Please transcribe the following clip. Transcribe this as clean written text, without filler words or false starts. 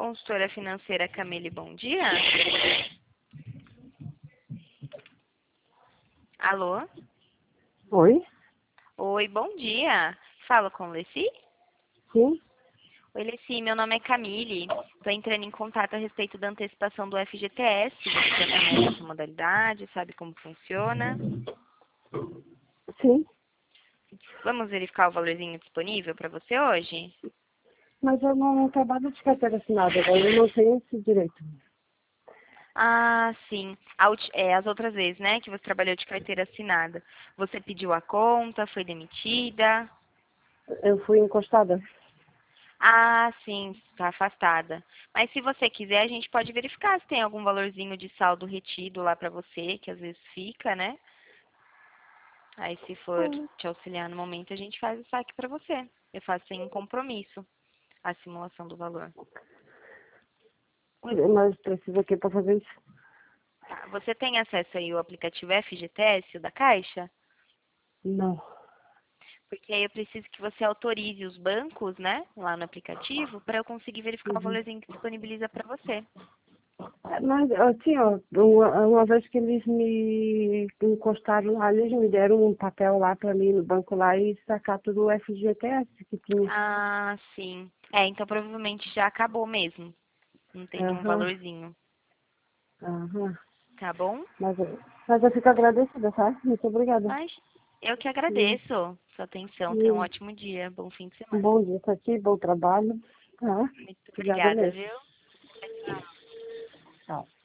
Consultora financeira Camille, bom dia. Alô? Oi? Oi, bom dia. Falo com Leci? Sim? Oi, Leci, meu nome é Camille. Estou entrando em contato a respeito da antecipação do FGTS. Você já conhece essa modalidade, sabe como funciona? Sim. Vamos verificar o valorzinho disponível para você hoje? Mas eu não trabalho de carteira assinada, eu não tenho esse direito. Ah, sim. As outras vezes, né, que você trabalhou de carteira assinada. Você pediu a conta, foi demitida? Eu fui encostada. Ah, sim, está afastada. Mas se você quiser, a gente pode verificar se tem algum valorzinho de saldo retido lá para você, que às vezes fica, né? Aí, se for te auxiliar no momento, a gente faz o saque para você. Eu faço sem compromisso a simulação do valor. Mas preciso aqui para fazer isso. Tá. Você tem acesso aí ao aplicativo FGTS, o da Caixa? Não. Porque aí eu preciso que você autorize os bancos, né, lá no aplicativo, para eu conseguir verificar o Uhum. valorzinho que disponibiliza para você. Mas, assim, ó, uma vez que eles me encostaram lá, eles me deram um papel lá para mim no banco lá e sacar tudo o FGTS que tinha. Ah, sim. É, então provavelmente já acabou mesmo. Não tem nenhum Aham, valorzinho. aham. Tá bom? Mas eu fico agradecida, tá? Muito obrigada. Mas eu que E, agradeço sua atenção. Tenha um e ótimo dia. Bom fim de um semana. bom dia pra ti, bom trabalho. Tá? Muito Obrigada obrigada, mesmo. viu? Tchau.